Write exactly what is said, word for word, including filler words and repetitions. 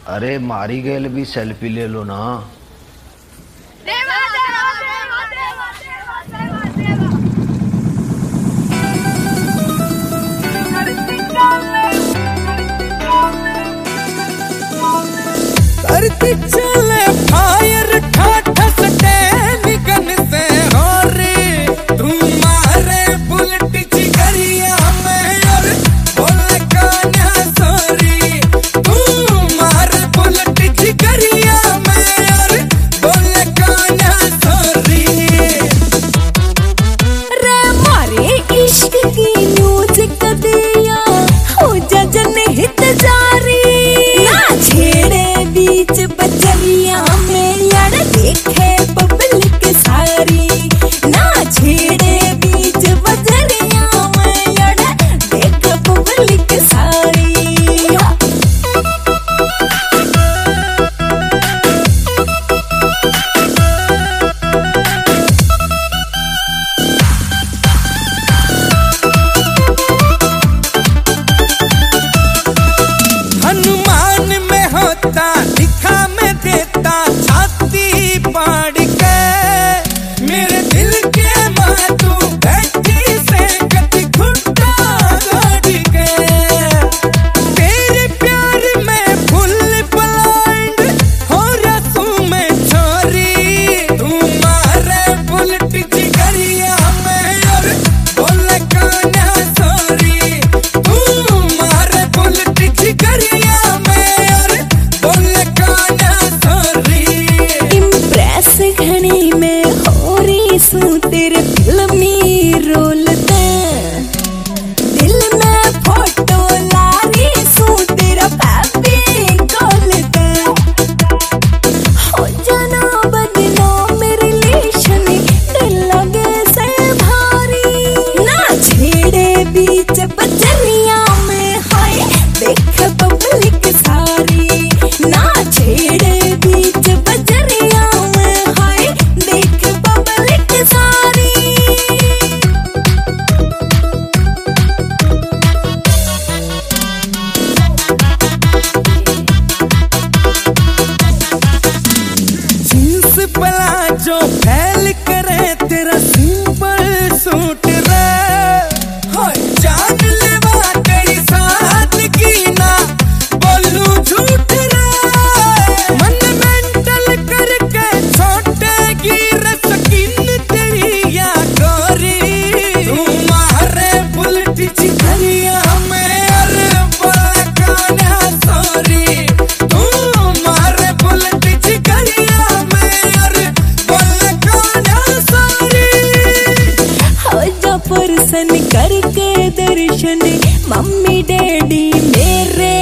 अरे मारी गेल भी सेल्फी ले लो ना। देवा, देवा, देवा, देवा, देवा, देवा, करती चले फायर ठाठा सटे निकन से हो रे तुम्हारे बुलेट जिगरिया में और बोले कान्हा सॉरी तुम्हारे बुलेट जिगरिया में और बोले कान्हा सॉरी। रे मारे इश्क की म्यूजिक दिया हो जा जनहित जारी ना छेड़े बीच बजरिया में यार देखे पब्लिक सारी ना छेड़े बीच बजरिया में यार देखे पब्लिक सारी। हनुमान में होता दिखा में देता छाती पाड़ के मेरे दिल के माँ तू बैठी से कति घुट्टा गाड़ के तेरे प्यार में फुल ब्लाइंड हो रसू में छोरी तुम्हारे बुलेट जिगरिया में और बोले कान्हा सॉरी तुम्हारे बुलेट जिगरिया में और बोले कान्हा सॉरी। इम्प्रेस घड़ी में हो रही सू तेरे फिल्मी रोल ते दिल में फोटो ला रही सू तेरा पैपी कॉल ते हो जाना बदनाम मेरे रिलेशन दिल लगे से भारी ना छेड़े बीच बजरिया में हाय देख पब्लिक सारी ना छेड़े बीच बजरिया में हाय देख पब्लिक सारी। जींस प्लाजो फैल करे तेरा सिंपल सूट रे हो जान लेवा तेरी सादगी ना बोलू झूठ रे मन मेंटल करके छोटे गिर सकिन तेरी या गोरी तुम्हारे बुलेट जिगरिया में अरे बोले कान्हा सॉरी तुम्हारे बुलेट जिगरिया में अरे बोले कान्हा सॉरी। हो जा परसन करके दर्शन मम्मी डैडी मेरे